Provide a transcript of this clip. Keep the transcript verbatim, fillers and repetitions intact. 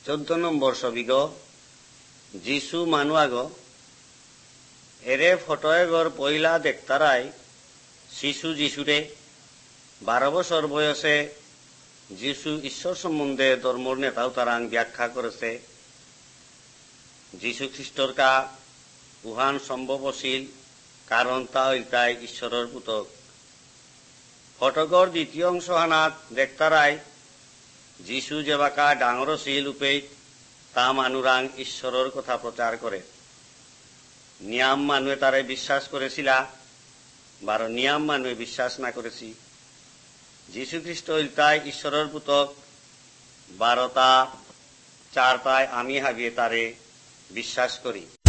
চৈধ্য নম্বৰ ছবিগ যিশু মানুয়াগ এরে ফটোয়েগর পয়লা দেখতারাই শিশু যিশুরে বারো বছর বয়সে যিশু ঈশ্বর সম্বন্ধে ধর্মর নেতাও তারাং ব্যাখ্যা করেছে যীশু খ্রিস্টর কা উহান সম্ভব আছিল কারণ তা হইতাই ঈশ্বরের পুতক ফটোগর দ্বিতীয় অংশ হানাত দেখতারাই যিশু যেবাকা ডাঙর আছিল উপেত তা মানুরাং ঈশ্বরের কথা প্রচার করে নিয়াম মানুয়ে তারে বিশ্বাস করেছিলা বার নিয়াম মানুয়ে বিশ্বাস না করেছি যীশু খ্রিস্ট হইতাই ঈশ্বরের পুতক বারতা চারতায় আমি হাবিয়ে তারে বিশ্বাস করি।